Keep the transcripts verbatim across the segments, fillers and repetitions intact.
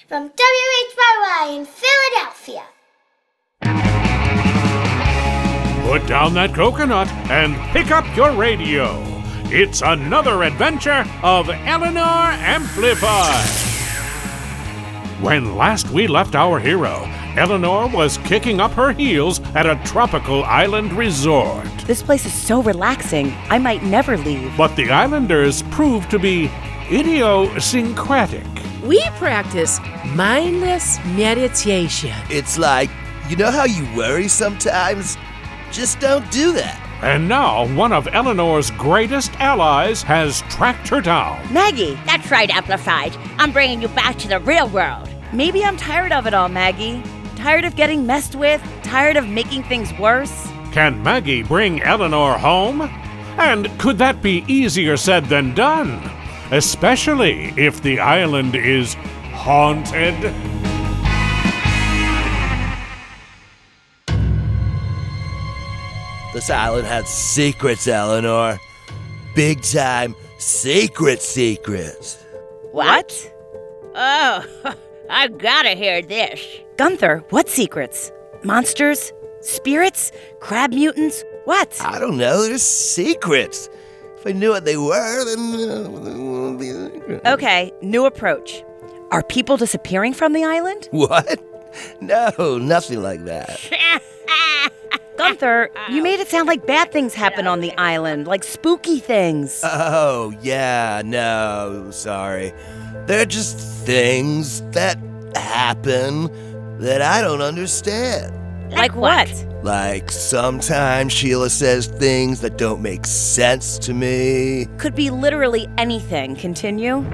from W H Y Y in Philadelphia. Put down that coconut and pick up your radio. It's another adventure of Eleanor Amplified. When last we left our hero, Eleanor was kicking up her heels at a tropical island resort. This place is so relaxing, I might never leave. But the islanders proved to be idiosyncratic. We practice mindless meditation. It's like, you know how you worry sometimes? Just don't do that. And now one of Eleanor's greatest allies has tracked her down. Maggie! That's right, Amplified. I'm bringing you back to the real world. Maybe I'm tired of it all, Maggie. Tired of getting messed with, tired of making things worse. Can Maggie bring Eleanor home? And could that be easier said than done? Especially if the island is haunted? This island has secrets, Eleanor. Big time secret secrets. What? Oh, I've gotta hear this. Gunther, what secrets? Monsters? Spirits? Crab mutants? What? I don't know, they're secrets. If I knew what they were, then... Okay, new approach. Are people disappearing from the island? What? No, nothing like that. Gunther, you made it sound like bad things happen on the island, like spooky things. Oh, yeah, no, sorry. They're just things that happen that I don't understand. Like what? Like sometimes Sheila says things that don't make sense to me. Could be literally anything. Continue.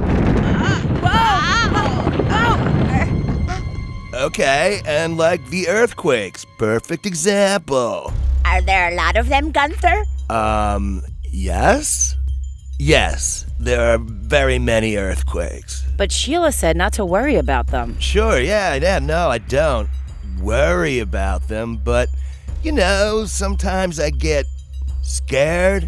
Okay, and like the earthquakes. Perfect example. Are there a lot of them, Gunther? Um, yes? Yes, there are very many earthquakes. But Sheila said not to worry about them. Sure, yeah, yeah, no, I don't worry about them, but, you know, sometimes I get scared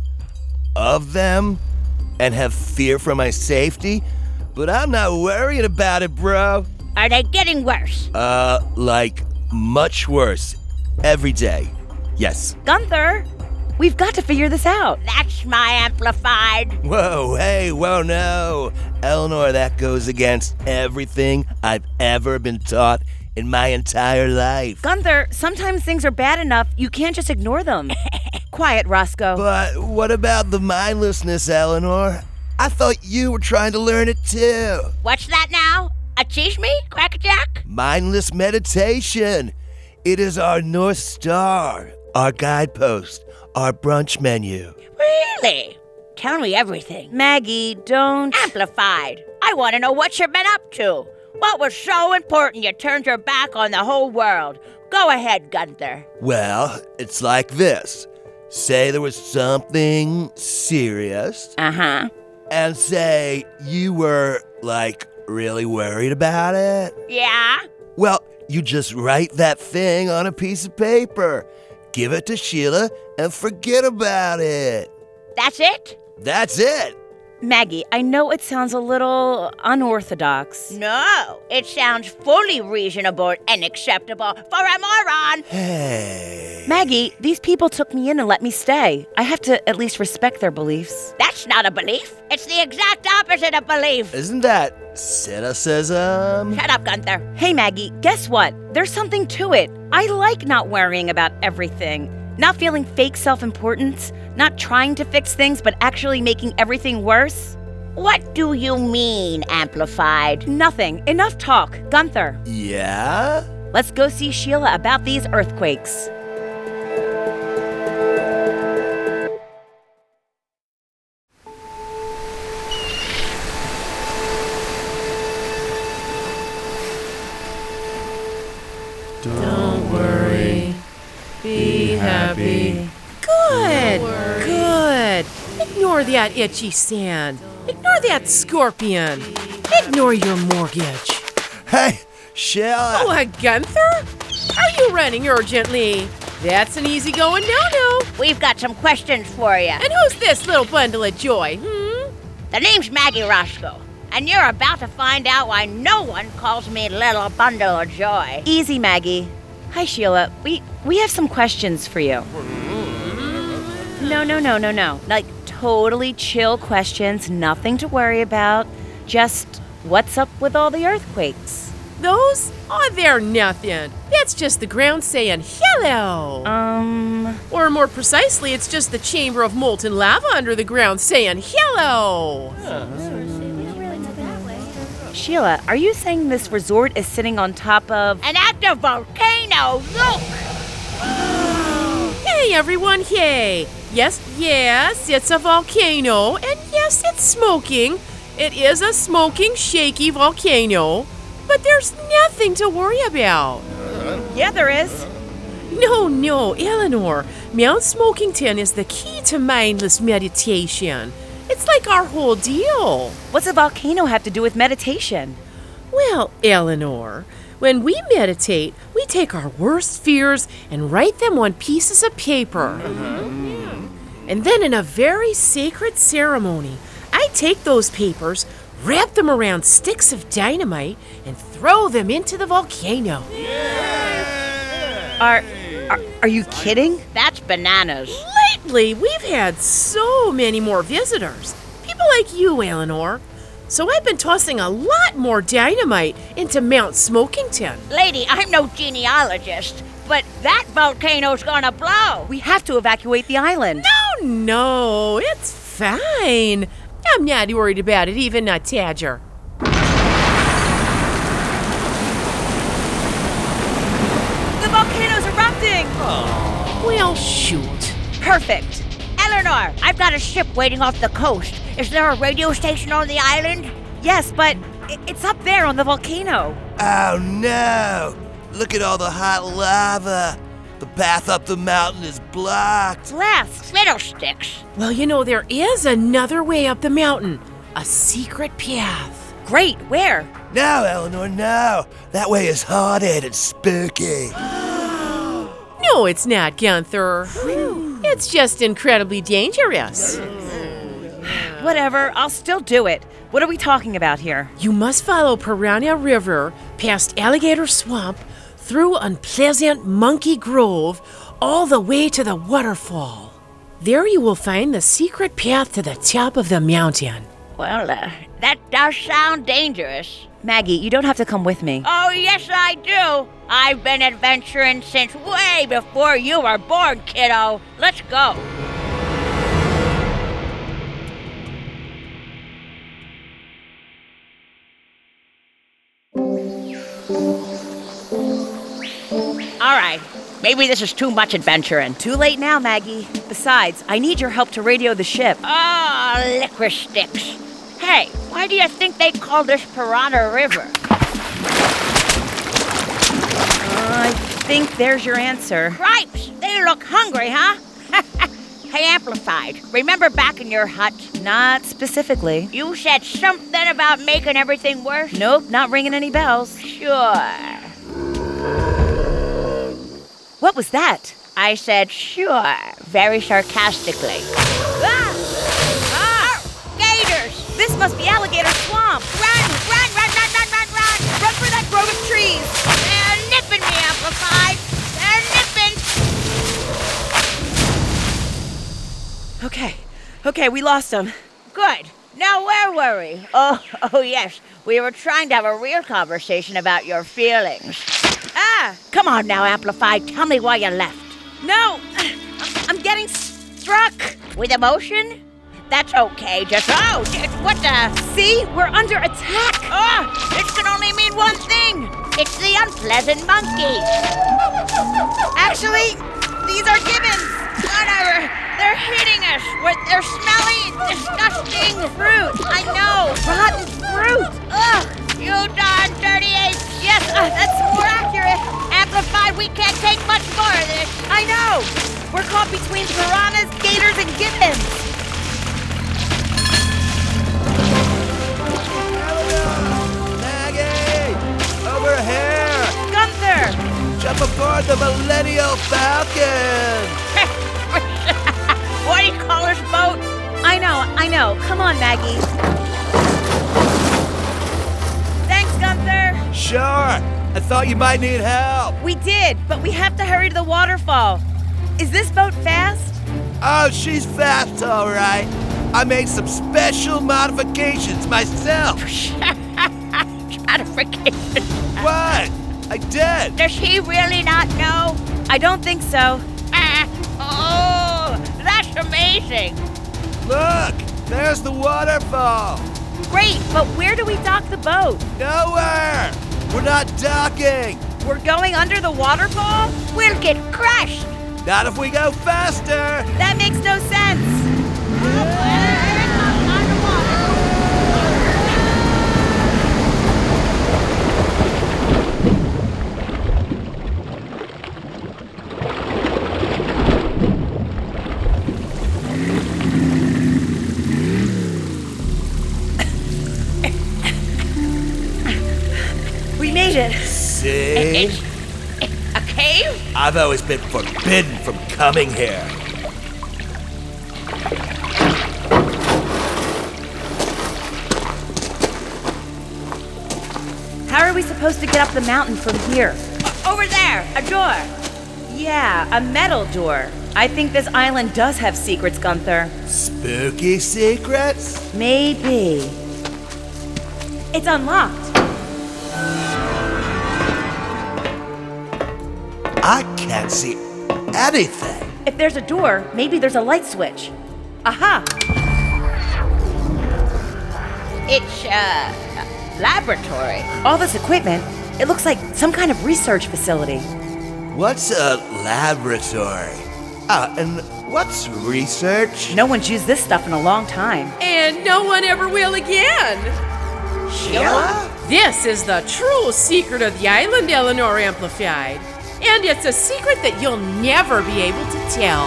of them and have fear for my safety, but I'm not worried about it, bro. Are they getting worse? Uh, like, much worse. Every day. Yes. Gunther, we've got to figure this out. That's my Amplified. Whoa, hey, whoa, no. Eleanor, that goes against everything I've ever been taught in my entire life. Gunther, sometimes things are bad enough you can't just ignore them. Quiet, Roscoe. But what about the mindlessness, Eleanor? I thought you were trying to learn it too. What's that now? A cheese me, Crackerjack? Mindless meditation. It is our North Star, our guidepost, our brunch menu. Really? Tell me everything. Maggie, don't... Amplified. I want to know what you've been up to. What was so important you turned your back on the whole world? Go ahead, Gunther. Well, it's like this. Say there was something serious. Uh-huh. And say you were, like, really worried about it. Yeah? Well, you just write that thing on a piece of paper, give it to Sheila, and forget about it. That's it? That's it. Maggie, I know it sounds a little unorthodox. No, it sounds fully reasonable and acceptable for a moron. Hey. Maggie, these people took me in and let me stay. I have to at least respect their beliefs. That's not a belief. It's the exact opposite of belief. Isn't that cynicism? Shut up, Gunther. Hey, Maggie, guess what? There's something to it. I like not worrying about everything. Not feeling fake self-importance, not trying to fix things, but actually making everything worse. What do you mean, Amplified? Nothing. Enough talk. Gunther. Yeah? Let's go see Sheila about these earthquakes. Don't worry. Be happy. Good. Good. Ignore that itchy sand. Ignore that scorpion. Ignore your mortgage. Hey, Sheila. Oh, Gunther? Are you running urgently? That's an easygoing no-no. We've got some questions for you. And who's this little bundle of joy, hmm? The name's Maggie Roscoe. And you're about to find out why no one calls me Little Bundle of Joy. Easy, Maggie. Hi, Sheila. We we have some questions for you. No, no, no, no, no. Like, totally chill questions, nothing to worry about. Just, what's up with all the earthquakes? Those? Oh, they're nothing. That's just the ground saying hello. Um... Or more precisely, it's just the chamber of molten lava under the ground saying hello. Sheila, are you saying this resort is sitting on top of... An active volcano, look! Hey, everyone, hey. Yes, yes, it's a volcano, and yes, it's smoking. It is a smoking, shaky volcano, but there's nothing to worry about. Yeah, there is. No, no, Eleanor. Mount Smokington is the key to mindless meditation. It's like our whole deal. What's a volcano have to do with meditation? Well, Eleanor, when we meditate, we take our worst fears and write them on pieces of paper. Mm-hmm. And then in a very sacred ceremony, I take those papers, wrap them around sticks of dynamite, and throw them into the volcano. Are, are, are you kidding? That's bananas. Lately, we've had so many more visitors. People like you, Eleanor. So I've been tossing a lot more dynamite into Mount Smokington. Lady, I'm no genealogist, but that volcano's gonna blow. We have to evacuate the island. No, no, it's fine. I'm not worried about it, even a tadger. The volcano's erupting! Well, shoot. Perfect. Eleanor, I've got a ship waiting off the coast. Is there a radio station on the island? Yes, but i- it's up there on the volcano. Oh no! Look at all the hot lava. The path up the mountain is blocked. Blast! Fiddlesticks. Well, you know, there is another way up the mountain. A secret path. Great, where? No, Eleanor, no. That way is haunted and spooky. No, it's not, Gunther. It's just incredibly dangerous. Whatever, I'll still do it. What are we talking about here? You must follow Piranha River, past Alligator Swamp, through Unpleasant Monkey Grove, all the way to the waterfall. There you will find the secret path to the top of the mountain. Well, uh, that does sound dangerous. Maggie, you don't have to come with me. Oh, yes, I do. I've been adventuring since way before you were born, kiddo. Let's go. All right. Maybe this is too much adventuring. Too late now, Maggie. Besides, I need your help to radio the ship. Oh, licorice sticks. Hey, why do you think they call this Piranha River? I think there's your answer. Cripes, they look hungry, huh? Hey, Amplified, remember back in your hut? Not specifically. You said something about making everything worse? Nope, not ringing any bells. Sure. What was that? I said sure, very sarcastically. Ah! Ah! Gators! This must be Alligator Swamp. Run, run, run, run, run, run, run! Run for that grove of trees. They're nipping me, Amplified! They're nipping! Okay, okay, we lost them. Good. Now where were we? Oh, oh yes. We were trying to have a real conversation about your feelings. Ah! Come on now, Amplified. Tell me why you left. No, I'm getting struck. With emotion? That's okay. Just, oh, just, what the? See, we're under attack. Oh, this can only mean one thing. It's the unpleasant monkeys. Actually, these are gibbons. Whatever. They're hitting us with their smelly, disgusting fruit. I know. Rotten fruit. Ugh. You darn dirty apes. Yes, uh, that's more accurate. Amplified, we can't take much more of this. I know. We're caught between piranhas, gators, and gibbons. Maggie! Over here! Gunther! Jump aboard the Millennial Falcon! What do you call this boat? I know, I know. Come on, Maggie. Sure. I thought you might need help. We did, but we have to hurry to the waterfall. Is this boat fast? Oh, she's fast, all right. I made some special modifications myself. Gratification. What? I did. Does he really not know? I don't think so. Ah, oh, that's amazing. Look, there's the waterfall. Great, but where do we dock the boat? Nowhere. We're not docking. We're going under the waterfall? We'll get crushed. Not if we go faster. That makes no sense. We made it. See? It's a cave? I've always been forbidden from coming here. How are we supposed to get up the mountain from here? Over there, a door. Yeah, a metal door. I think this island does have secrets, Gunther. Spooky secrets? Maybe. It's unlocked. I can't see anything. If there's a door, maybe there's a light switch. Aha! It's a laboratory. All this equipment, it looks like some kind of research facility. What's a laboratory? Ah, and what's research? No one's used this stuff in a long time. And no one ever will again. Sheila? This is the true secret of the island, Eleanor Amplified. And it's a secret that you'll never be able to tell.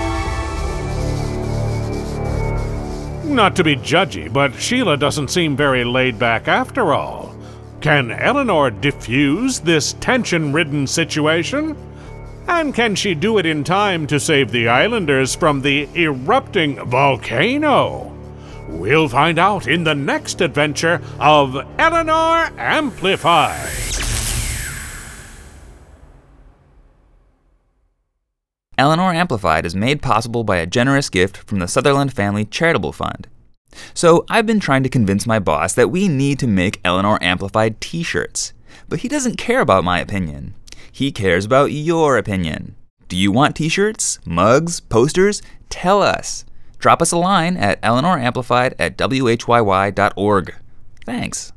Not to be judgy, but Sheila doesn't seem very laid back after all. Can Eleanor diffuse this tension-ridden situation? And can she do it in time to save the islanders from the erupting volcano? We'll find out in the next adventure of Eleanor Amplified. Eleanor Amplified is made possible by a generous gift from the Sutherland Family Charitable Fund. So I've been trying to convince my boss that we need to make Eleanor Amplified t-shirts. But he doesn't care about my opinion. He cares about your opinion. Do you want t-shirts, mugs, posters? Tell us. Drop us a line at eleanoramplified at w h y y dot org. Thanks.